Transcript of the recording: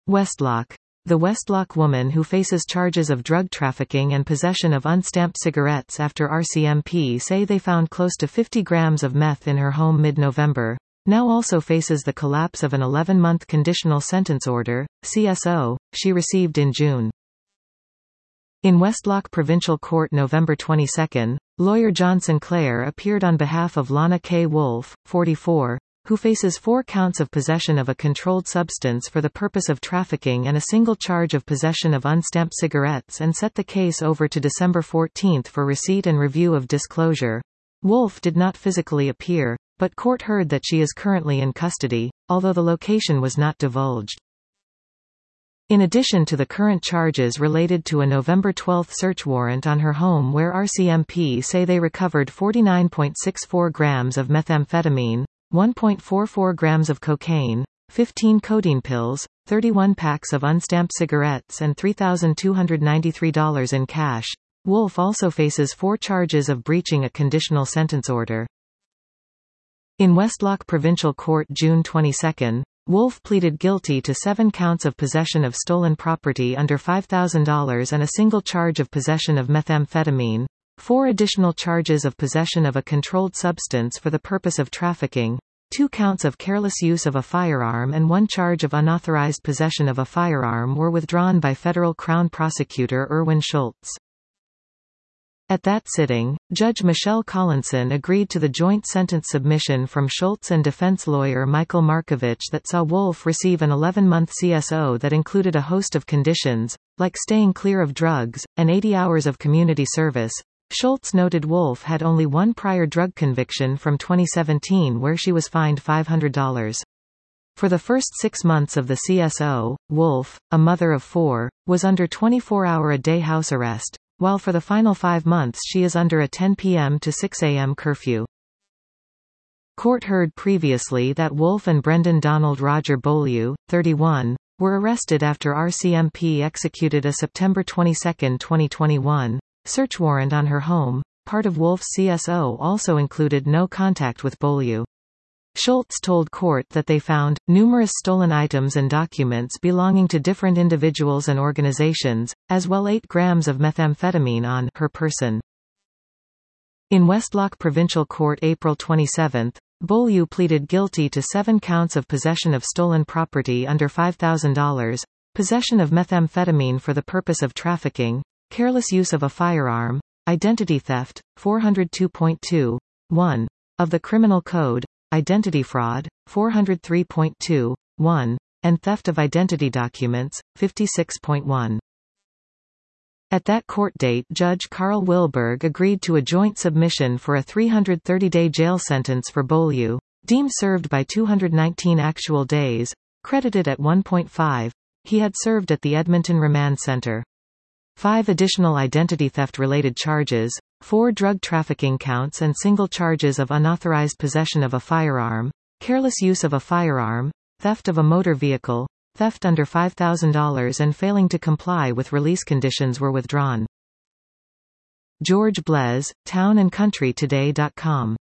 Westlock. The Westlock woman who faces charges of drug trafficking and possession of unstamped cigarettes after RCMP say they found close to 50 grams of meth in her home mid-November, now also faces the collapse of an 11-month conditional sentence order, CSO, she received in June. In Westlock Provincial Court November 22, lawyer John Sinclair appeared on behalf of Lana K. Wolf, 44, who faces 4 counts of possession of a controlled substance for the purpose of trafficking and a single charge of possession of unstamped cigarettes, and set the case over to December 14 for receipt and review of disclosure. Wolf did not physically appear, but court heard that she is currently in custody, although the location was not divulged. In addition to the current charges related to a November 12 search warrant on her home where RCMP say they recovered 49.64 grams of methamphetamine, 1.44 grams of cocaine, 15 codeine pills, 31 packs of unstamped cigarettes and $3,293 in cash, Wolf also faces 4 charges of breaching a conditional sentence order. In Westlock Provincial Court June 22, Wolf pleaded guilty to 7 counts of possession of stolen property under $5,000 and a single charge of possession of methamphetamine, 4 additional charges of possession of a controlled substance for the purpose of trafficking, 2 counts of careless use of a firearm and 1 charge of unauthorized possession of a firearm were withdrawn by federal Crown Prosecutor Erwin Schultz. At that sitting, Judge Michelle Collinson agreed to the joint sentence submission from Schultz and defense lawyer Michael Markovich that saw Wolf receive an 11-month CSO that included a host of conditions, like staying clear of drugs, and 80 hours of community service. Schultz noted Wolf had only 1 prior drug conviction from 2017 where she was fined $500. For the first 6 months of the CSO, Wolf, a mother of 4, was under 24-hour-a-day house arrest, while for the final 5 months she is under a 10 p.m. to 6 a.m. curfew. Court heard previously that Wolf and Brendan Donald Roger Beaulieu, 31, were arrested after RCMP executed a September 22, 2021, search warrant on her home. Part of Wolf's CSO also included no contact with Beaulieu. Schultz told court that they found numerous stolen items and documents belonging to different individuals and organizations, as well 8 grams of methamphetamine on her person. In Westlock Provincial Court April 27, Beaulieu pleaded guilty to 7 counts of possession of stolen property under $5,000, possession of methamphetamine for the purpose of trafficking, careless use of a firearm, identity theft, 402.2(1) of the Criminal Code, identity fraud, 403.2(1), and theft of identity documents, 56.1. At that court date, Judge Carl Wilberg agreed to a joint submission for a 330-day jail sentence for Beaulieu, deemed served by 219 actual days, credited at 1.5. He had served at the Edmonton Remand Center. 5 additional identity theft-related charges, 4 drug trafficking counts and single charges of unauthorized possession of a firearm, careless use of a firearm, theft of a motor vehicle, theft under $5,000 and failing to comply with release conditions were withdrawn. George Blez, townandcountrytoday.com